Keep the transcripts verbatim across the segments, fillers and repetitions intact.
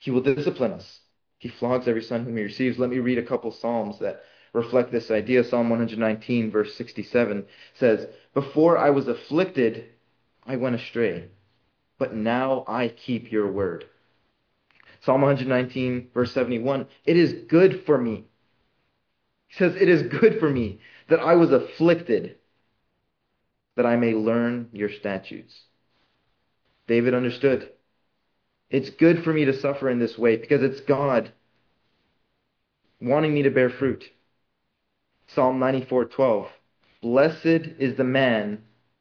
He will discipline us. He flogs every son whom he receives. Let me read a couple Psalms that reflect this idea. Psalm one nineteen, verse sixty-seven says, "Before I was afflicted, I went astray, but now I keep your word." Psalm one nineteen, verse seventy-one, "It is good for me." He says, "It is good for me that I was afflicted, that I may learn your statutes." David understood. It's good for me to suffer in this way because it's God wanting me to bear fruit. Psalm ninety-four twelve, "Blessed is the man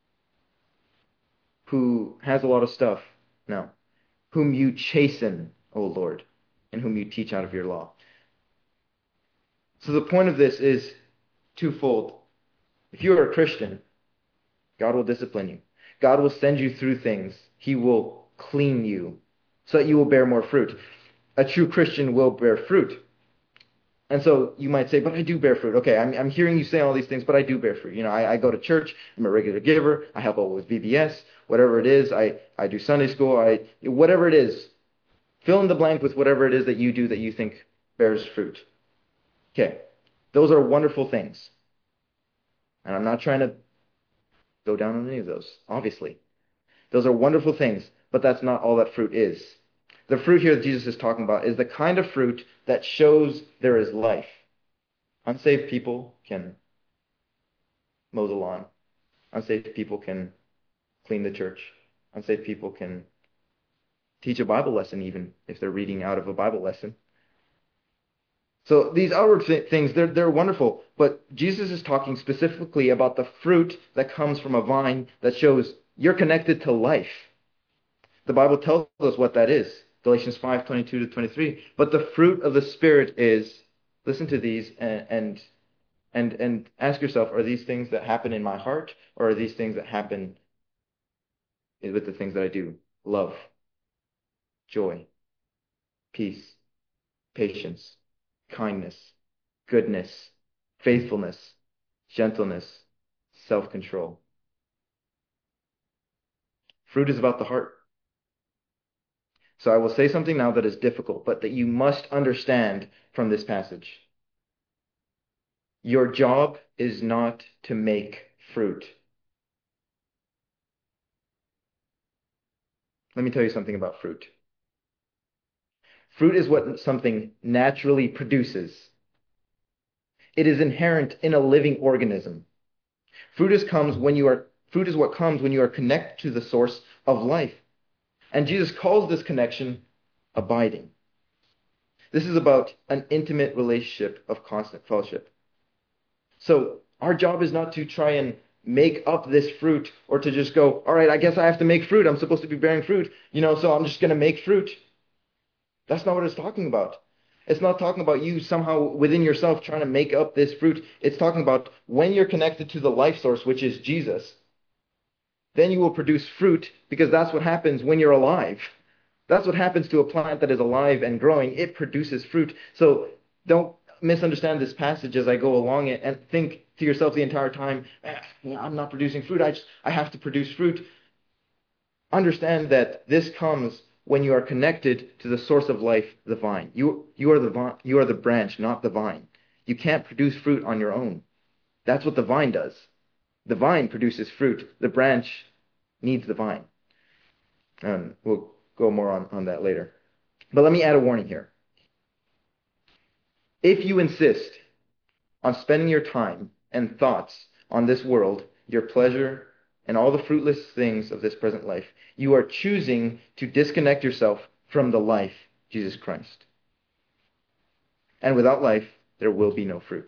who has a lot of stuff." No. "Whom you chasten, O Lord, and whom you teach out of your law." So the point of this is twofold. If you are a Christian, God will discipline you. God will send you through things. He will clean you so that you will bear more fruit. A true Christian will bear fruit. And so you might say, "But I do bear fruit." Okay, I'm, I'm hearing you say all these things, but I do bear fruit. You know, I, I go to church. I'm a regular giver. I help out with V B S, whatever it is. I, I do Sunday school. I whatever it is. Fill in the blank with whatever it is that you do that you think bears fruit. Okay, those are wonderful things. And I'm not trying to go down on any of those, obviously. Those are wonderful things, but that's not all that fruit is. The fruit here that Jesus is talking about is the kind of fruit that shows there is life. Unsaved people can mow the lawn. Unsaved people can clean the church. Unsaved people can teach a Bible lesson even if they're reading out of a Bible lesson. So these outward th- things, they're, they're wonderful, but Jesus is talking specifically about the fruit that comes from a vine that shows you're connected to life. The Bible tells us what that is. Galatians five twenty-two to twenty-three. But the fruit of the Spirit is, listen to these and, and and and ask yourself, are these things that happen in my heart, or are these things that happen with the things that I do? Love, joy, peace, patience, kindness, goodness, faithfulness, gentleness, self-control. Fruit is about the heart. So I will say something now that is difficult, but that you must understand from this passage. Your job is not to make fruit. Let me tell you something about fruit. Fruit is what something naturally produces. It is inherent in a living organism. Fruit is comes when you are fruit is what comes when you are connected to the source of life. And Jesus calls this connection abiding. This is about an intimate relationship of constant fellowship. So our job is not to try and make up this fruit or to just go, all right, I guess I have to make fruit. I'm supposed to be bearing fruit, you know, so I'm just going to make fruit. That's not what it's talking about. It's not talking about you somehow within yourself trying to make up this fruit. It's talking about when you're connected to the life source, which is Jesus, then you will produce fruit, because that's what happens when you're alive. That's what happens to a plant that is alive and growing. It produces fruit. So don't misunderstand this passage as I go along it and think to yourself the entire time, I'm not producing fruit. I just, I have to produce fruit. Understand that this comes when you are connected to the source of life, the vine. You, you are the vine, you are the branch, not the vine. You can't produce fruit on your own. That's what the vine does. The vine produces fruit. The branch needs the vine. And we'll go more on, on that later. But let me add a warning here. If you insist on spending your time and thoughts on this world, your pleasure, and all the fruitless things of this present life, you are choosing to disconnect yourself from the life, Jesus Christ. And without life, there will be no fruit.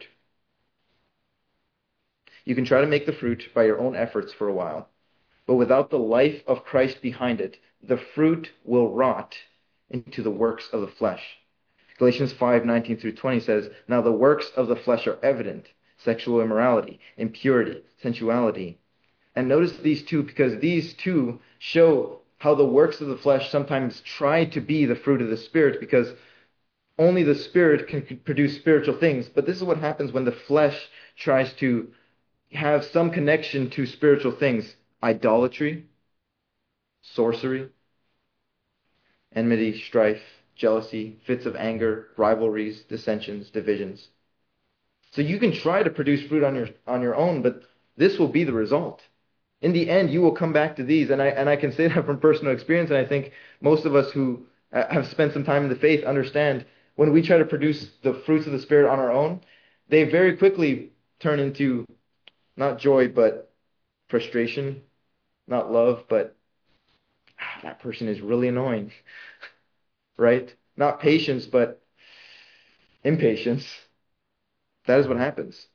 You can try to make the fruit by your own efforts for a while, but without the life of Christ behind it, the fruit will rot into the works of the flesh. Galatians five nineteen through twenty says, "Now the works of the flesh are evident: sexual immorality, impurity, sensuality." And notice these two, because these two show how the works of the flesh sometimes try to be the fruit of the Spirit, because only the Spirit can produce spiritual things. But this is what happens when the flesh tries to have some connection to spiritual things: idolatry, sorcery, enmity, strife, jealousy, fits of anger, rivalries, dissensions, divisions. So you can try to produce fruit on your on your own, but this will be the result. In the end, you will come back to these, and I and I can say that from personal experience, and I think most of us who have spent some time in the faith understand when we try to produce the fruits of the Spirit on our own, they very quickly turn into not joy, but frustration, not love, but ah, that person is really annoying, right? Not patience, but impatience. That is what happens.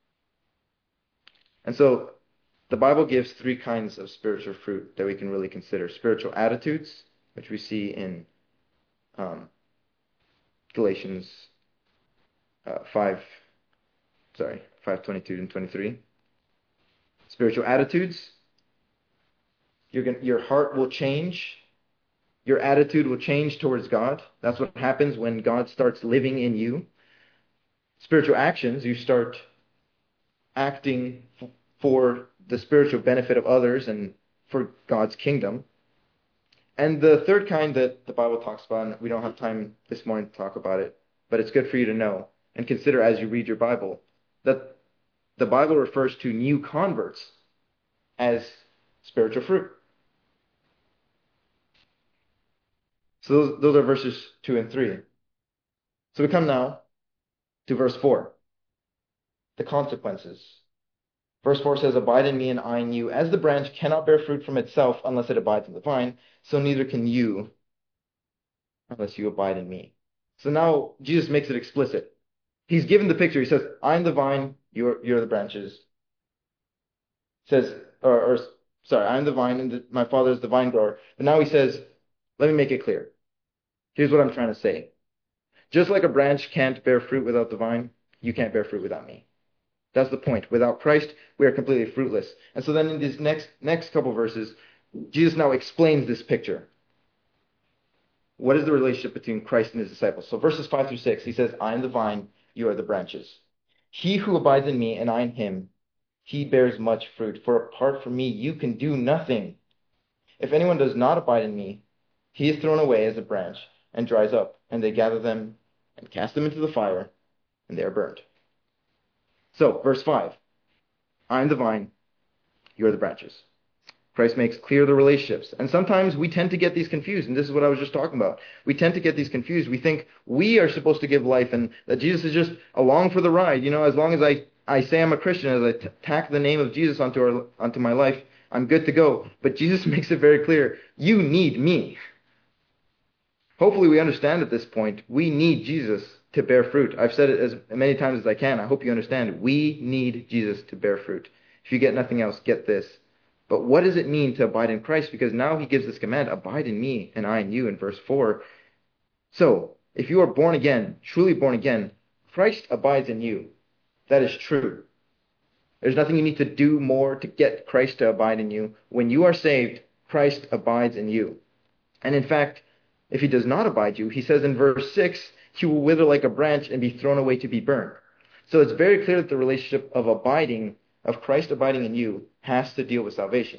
And so the Bible gives three kinds of spiritual fruit that we can really consider. Spiritual attitudes, which we see in um, Galatians uh, five, sorry, five twenty-two and twenty-three. Spiritual attitudes. You're gonna, your heart will change. Your attitude will change towards God. That's what happens when God starts living in you. Spiritual actions, you start acting f- for the spiritual benefit of others and for God's kingdom. And the third kind that the Bible talks about, and we don't have time this morning to talk about it, but it's good for you to know and consider as you read your Bible, that the Bible refers to new converts as spiritual fruit. So those, those are verses two and three. So we come now to verse four, the consequences. Verse four says, "Abide in me and I in you. As the branch cannot bear fruit from itself unless it abides in the vine, so neither can you unless you abide in me." So now Jesus makes it explicit. He's given the picture. He says, "I'm the vine, you're, you're the branches." Says, or, or sorry, "I'm the vine and the, my Father is the vine grower." But now he says, let me make it clear. Here's what I'm trying to say. Just like a branch can't bear fruit without the vine, you can't bear fruit without me. That's the point. Without Christ, we are completely fruitless. And so then in these next next couple verses, Jesus now explains this picture. What is the relationship between Christ and his disciples? So verses five through six, he says, "I am the vine, you are the branches. He who abides in me and I in him, he bears much fruit. For apart from me, you can do nothing. If anyone does not abide in me, he is thrown away as a branch and dries up, and they gather them and cast them into the fire, and they are burned." So, verse five, "I am the vine, you are the branches." Christ makes clear the relationships. And sometimes we tend to get these confused, and this is what I was just talking about. We tend to get these confused. We think we are supposed to give life, and that Jesus is just along for the ride. You know, as long as I, I say I'm a Christian, as I t- tack the name of Jesus onto, our, onto my life, I'm good to go. But Jesus makes it very clear, you need me. Hopefully we understand at this point, we need Jesus to bear fruit. I've said it as many times as I can. I hope you understand. We need Jesus to bear fruit. If you get nothing else, get this. But what does it mean to abide in Christ? Because now he gives this command, "Abide in me and I in you," in verse four. So, if you are born again, truly born again, Christ abides in you. That is true. There's nothing you need to do more to get Christ to abide in you. When you are saved, Christ abides in you. And in fact, if he does not abide you, he says in verse six, "He will wither like a branch and be thrown away to be burned." So it's very clear that the relationship of abiding, of Christ abiding in you, has to deal with salvation.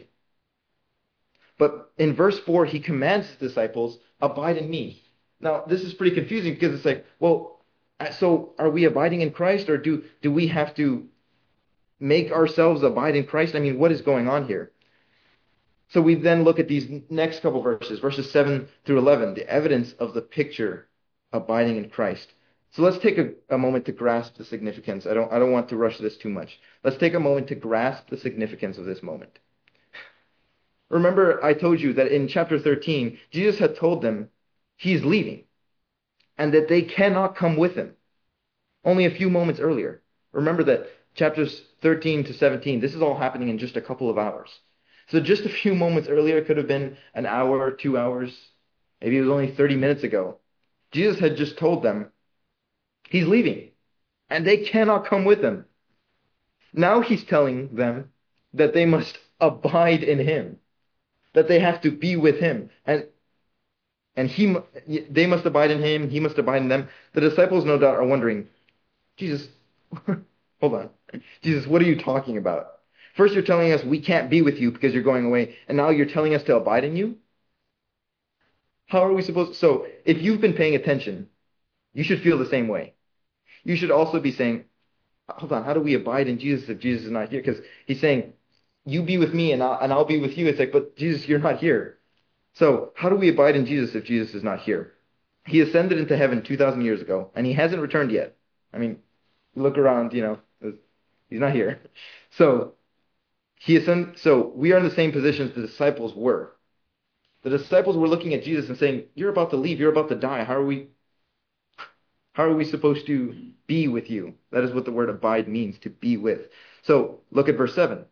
But in verse four, he commands his disciples, "Abide in me." Now, this is pretty confusing because it's like, well, so are we abiding in Christ, or do, do we have to make ourselves abide in Christ? I mean, what is going on here? So we then look at these next couple verses, verses seven through eleven, the evidence of the picture abiding in Christ. So let's take a, a moment to grasp the significance. I don't, I don't want to rush this too much. Let's take a moment to grasp the significance of this moment. Remember, I told you that in chapter thirteen, Jesus had told them he's leaving and that they cannot come with him. Only a few moments earlier. Remember that chapters thirteen to seventeen, this is all happening in just a couple of hours. So just a few moments earlier, it could have been an hour, two hours, maybe it was only thirty minutes ago. Jesus had just told them he's leaving, and they cannot come with him. Now he's telling them that they must abide in him, that they have to be with him, and and he, they must abide in him, he must abide in them. The disciples, no doubt, are wondering, Jesus, hold on, Jesus, what are you talking about? First, you're telling us we can't be with you because you're going away, and now you're telling us to abide in you? How are we supposed so if you've been paying attention, you should feel the same way. You should also be saying, hold on, how do we abide in Jesus if Jesus is not here? Because he's saying, you be with me and I'll, and I'll be with you. It's like, but Jesus, you're not here. So how do we abide in Jesus if Jesus is not here? He ascended into heaven two thousand years ago, and he hasn't returned yet. I mean, look around, you know, he's not here. So he ascended, so we are in the same position as the disciples were. The disciples were looking at Jesus and saying, you're about to leave, you're about to die. How are we how are we supposed to be with you? That is what the word abide means, to be with. So look at verse seven.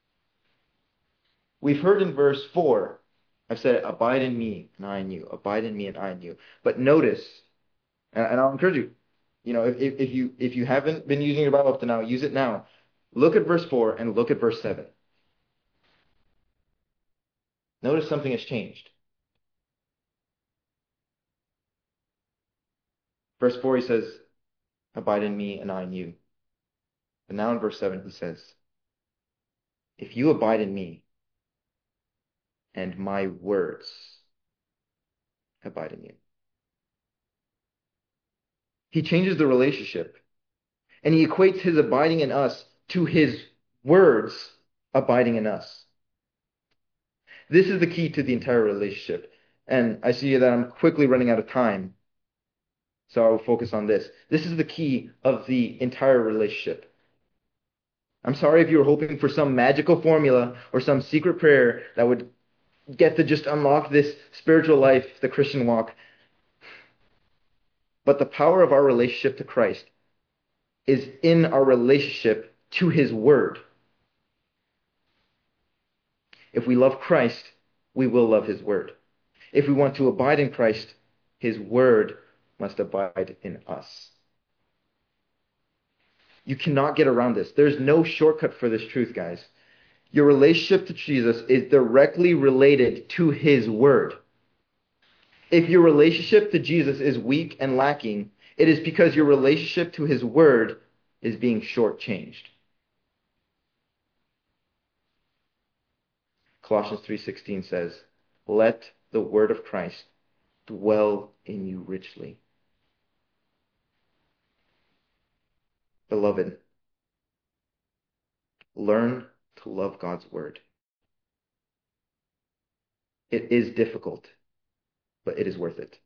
We've heard in verse four, I've said, abide in me and I in you. Abide in me and I in you. But notice, and I'll encourage you, you know, if, if you if you haven't been using your Bible up to now, use it now. Look at verse four and look at verse seven. Notice something has changed. Verse four, he says, abide in me and I in you. But now in verse seven, he says, if you abide in me and my words abide in you. He changes the relationship, and he equates his abiding in us to his words abiding in us. This is the key to the entire relationship. And I see that I'm quickly running out of time, so I will focus on this. This is the key of the entire relationship. I'm sorry if you were hoping for some magical formula or some secret prayer that would get to just unlock this spiritual life, the Christian walk. But the power of our relationship to Christ is in our relationship to his word. If we love Christ, we will love his word. If we want to abide in Christ, his word must abide in us. You cannot get around this. There's no shortcut for this truth, guys. Your relationship to Jesus is directly related to his word. If your relationship to Jesus is weak and lacking, it is because your relationship to his word is being shortchanged. Colossians three sixteen says, let the word of Christ dwell in you richly. Beloved, learn to love God's word. It is difficult, but it is worth it.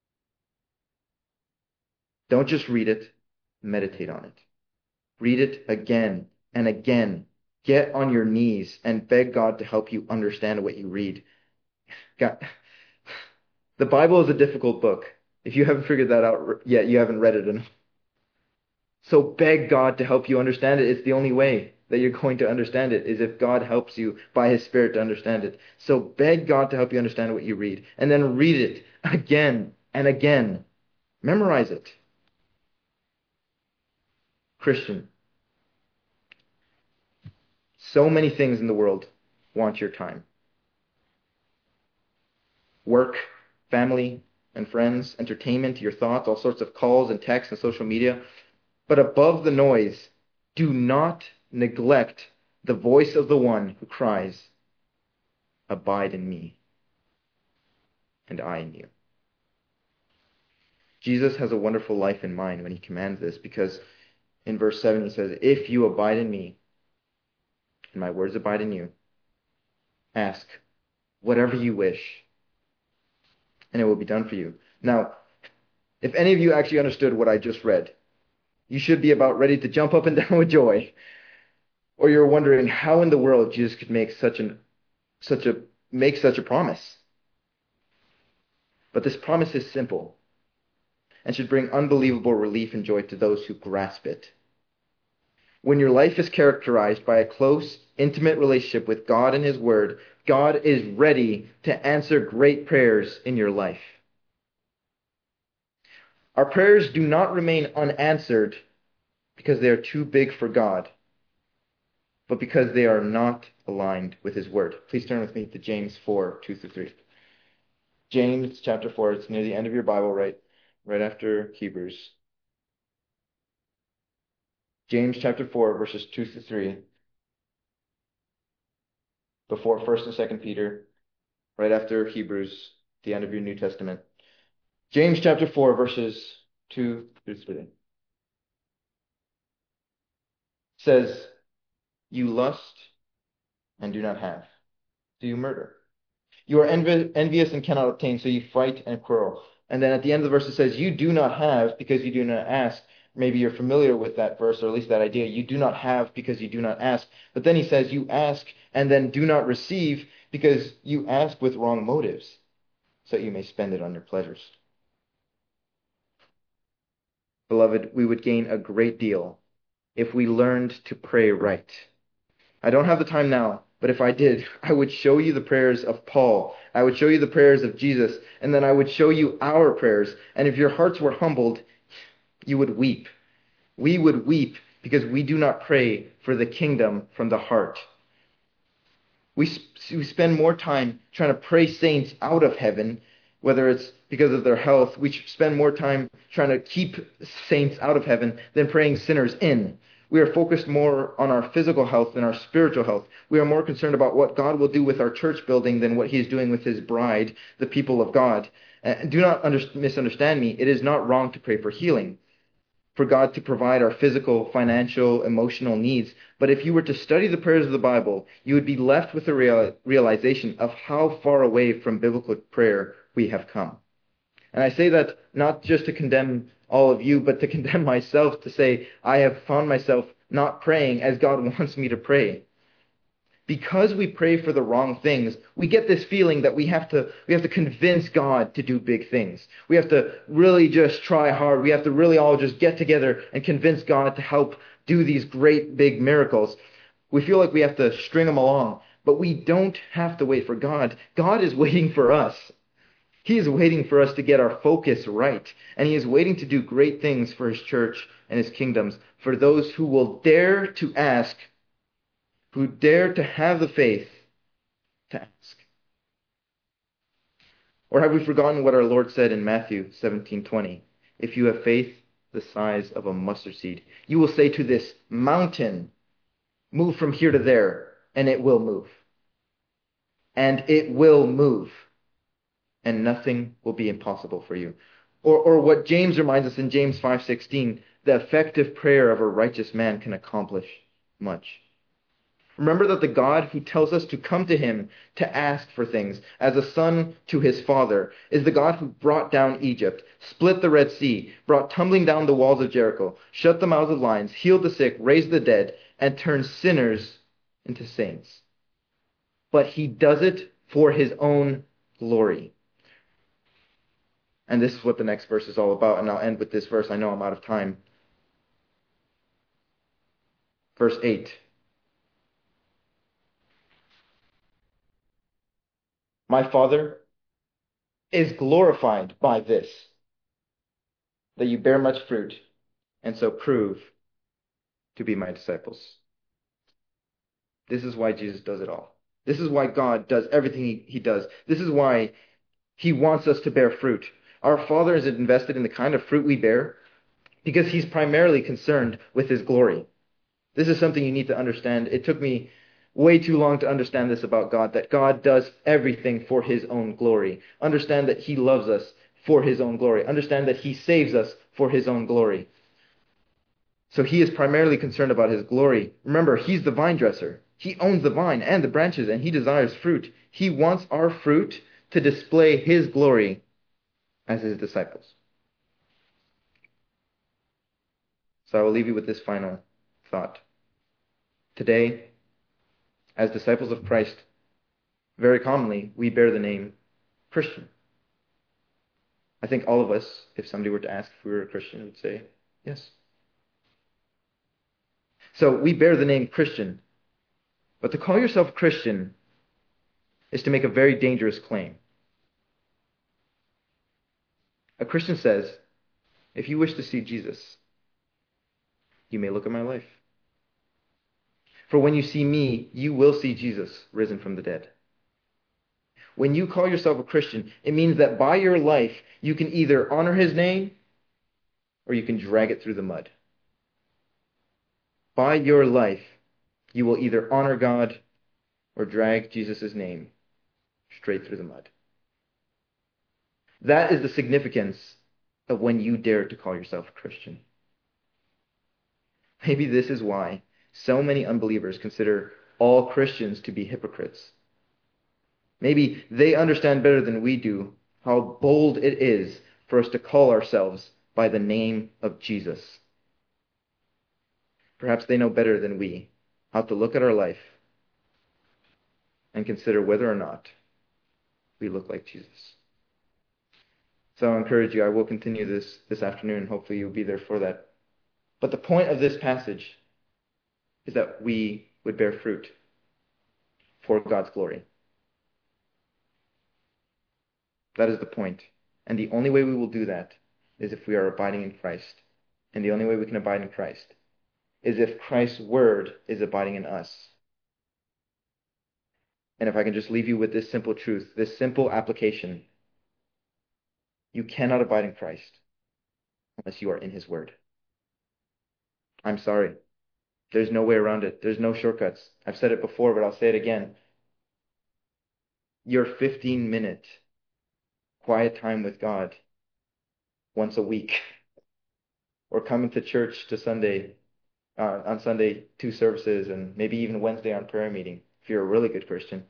Don't just read it, meditate on it. Read it again and again. Get on your knees and beg God to help you understand what you read. God, the Bible is a difficult book. If you haven't figured that out yet, you haven't read it enough. So beg God to help you understand it. It's the only way that you're going to understand it, is if God helps you by his Spirit to understand it. So beg God to help you understand what you read. And then read it again and again. Memorize it. Christian, so many things in the world want your time. Work, family and friends, entertainment, your thoughts, all sorts of calls and texts and social media. But above the noise, do not neglect the voice of the one who cries, abide in me, and I in you. Jesus has a wonderful life in mind when he commands this, because in verse seven he says, if you abide in me, and my words abide in you, ask whatever you wish, and it will be done for you. Now, if any of you actually understood what I just read, you should be about ready to jump up and down with joy. Or you're wondering how in the world Jesus could make such an such a make such a promise. But this promise is simple and should bring unbelievable relief and joy to those who grasp it. When your life is characterized by a close, intimate relationship with God and his word, God is ready to answer great prayers in your life. Our prayers do not remain unanswered because they are too big for God, but because they are not aligned with his word. Please turn with me to James four, two through three. James chapter four, it's near the end of your Bible, right, right after Hebrews. James chapter four, verses two through three. Before first and second Peter, right after Hebrews the end of your New Testament. James chapter four, verses two through three. Says, you lust and do not have. Do you murder? You are envi- envious and cannot obtain, so you fight and quarrel. And then at the end of the verse it says, you do not have because you do not ask. Maybe you're familiar with that verse, or at least that idea. You do not have because you do not ask. But then he says, you ask and then do not receive because you ask with wrong motives, so that you may spend it on your pleasures. Beloved, we would gain a great deal if we learned to pray right. I don't have the time now, but if I did, I would show you the prayers of Paul. I would show you the prayers of Jesus, and then I would show you our prayers. And if your hearts were humbled, you would weep. We would weep because we do not pray for the kingdom from the heart. We, sp- we spend more time trying to pray saints out of heaven, whether it's because of their health. We spend more time trying to keep saints out of heaven than praying sinners in. We are focused more on our physical health than our spiritual health. We are more concerned about what God will do with our church building than what he is doing with his bride, the people of God. Uh, do not under- misunderstand me. It is not wrong to pray for healing, for God to provide our physical, financial, emotional needs. But if you were to study the prayers of the Bible, you would be left with a real- realization of how far away from biblical prayer we have come. And I say that not just to condemn all of you, but to condemn myself, to say I have found myself not praying as God wants me to pray. Because we pray for the wrong things, we get this feeling that we have to we have to convince God to do big things. We have to really just try hard. We have to really all just get together and convince God to help do these great big miracles. We feel like we have to string them along, but we don't have to wait for God. God is waiting for us. He is waiting for us to get our focus right, and he is waiting to do great things for his church and his kingdoms, for those who will dare to ask, who dare to have the faith to ask. Or have we forgotten what our Lord said in Matthew seventeen twenty? If you have faith the size of a mustard seed, you will say to this mountain, move from here to there, and it will move. And it will move. And nothing will be impossible for you. Or, or what James reminds us in James five sixteen, the effective prayer of a righteous man can accomplish much. Remember that the God who tells us to come to him to ask for things, as a son to his father, is the God who brought down Egypt, split the Red Sea, brought tumbling down the walls of Jericho, shut the mouths of lions, healed the sick, raised the dead, and turned sinners into saints. But he does it for his own glory. And this is what the next verse is all about, and I'll end with this verse. I know I'm out of time. Verse eight. My Father is glorified by this, that you bear much fruit, and so prove to be my disciples. This is why Jesus does it all. This is why God does everything he, he does. This is why he wants us to bear fruit. Our Father is invested in the kind of fruit we bear because he's primarily concerned with his glory. This is something you need to understand. It took me way too long to understand this about God, that God does everything for his own glory. Understand that he loves us for his own glory. Understand that he saves us for his own glory. So he is primarily concerned about his glory. Remember, he's the vine dresser. He owns the vine and the branches, and he desires fruit. He wants our fruit to display his glory as his disciples. So I will leave you with this final thought. Today, as disciples of Christ, very commonly, we bear the name Christian. I think all of us, if somebody were to ask if we were a Christian, would say yes. So we bear the name Christian. But to call yourself Christian is to make a very dangerous claim. A Christian says, if you wish to see Jesus, you may look at my life. For when you see me, you will see Jesus risen from the dead. When you call yourself a Christian, it means that by your life, you can either honor his name or you can drag it through the mud. By your life, you will either honor God or drag Jesus' name straight through the mud. That is the significance of when you dare to call yourself a Christian. Maybe this is why so many unbelievers consider all Christians to be hypocrites. Maybe they understand better than we do how bold it is for us to call ourselves by the name of Jesus. Perhaps they know better than we how to look at our life and consider whether or not we look like Jesus. So I encourage you, I will continue this this afternoon. Hopefully you'll be there for that. But the point of this passage is that we would bear fruit for God's glory. That is the point. And the only way we will do that is if we are abiding in Christ. And the only way we can abide in Christ is if Christ's word is abiding in us. And if I can just leave you with this simple truth, this simple application, you cannot abide in Christ unless you are in his word. I'm sorry. There's no way around it. There's no shortcuts. I've said it before, but I'll say it again. Your fifteen minute quiet time with God once a week, or coming to church to Sunday, uh, on Sunday, two services, and maybe even Wednesday on prayer meeting, if you're a really good Christian,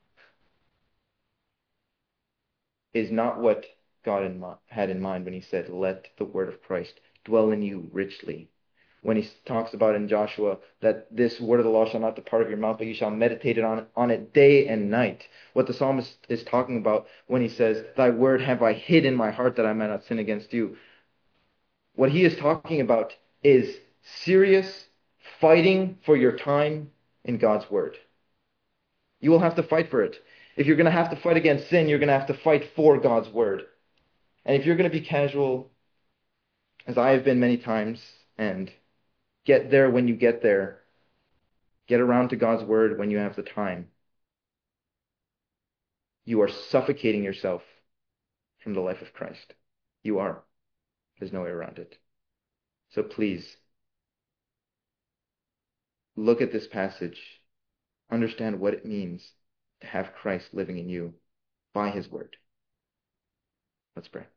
is not what God in mi- had in mind when he said, let the word of Christ dwell in you richly. When he talks about in Joshua that this word of the law shall not depart of your mouth, but you shall meditate on, on it day and night. What the psalmist is talking about when he says, thy word have I hid in my heart that I might not sin against you. What he is talking about is serious fighting for your time in God's word. You will have to fight for it. If you're going to have to fight against sin, you're going to have to fight for God's word. And if you're going to be casual, as I have been many times, and get there when you get there, get around to God's word when you have the time, you are suffocating yourself from the life of Christ. You are. There's no way around it. So please, look at this passage. Understand what it means to have Christ living in you by his word. Let's pray.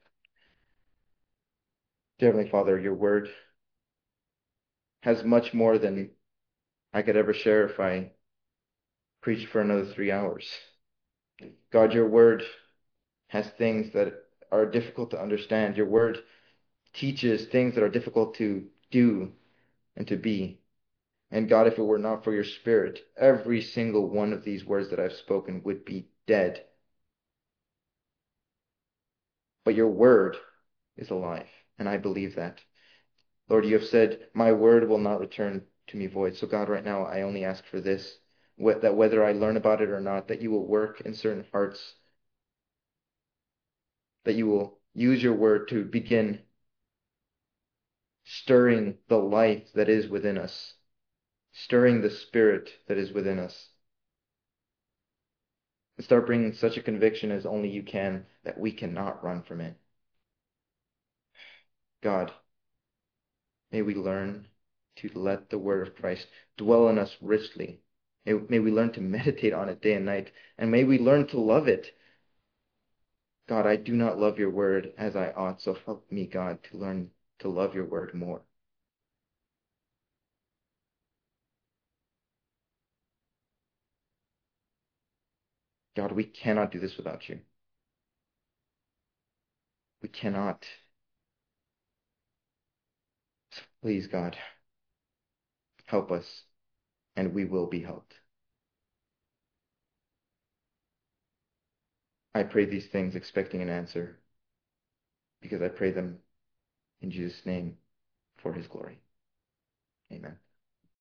Dear Heavenly Father, your word has much more than I could ever share if I preached for another three hours. God, your word has things that are difficult to understand. Your word teaches things that are difficult to do and to be. And God, if it were not for your Spirit, every single one of these words that I've spoken would be dead. But your word is alive, and I believe that. Lord, you have said, my word will not return to me void. So God, right now, I only ask for this, that whether I learn about it or not, that you will work in certain hearts, that you will use your word to begin stirring the life that is within us, stirring the spirit that is within us, and start bringing such a conviction as only you can that we cannot run from it. God, may we learn to let the word of Christ dwell in us richly. May, may we learn to meditate on it day and night, and may we learn to love it. God, I do not love your word as I ought, so help me, God, to learn to love your word more. God, we cannot do this without you. We cannot. So please, God, help us, and we will be helped. I pray these things expecting an answer, because I pray them in Jesus' name for his glory. Amen.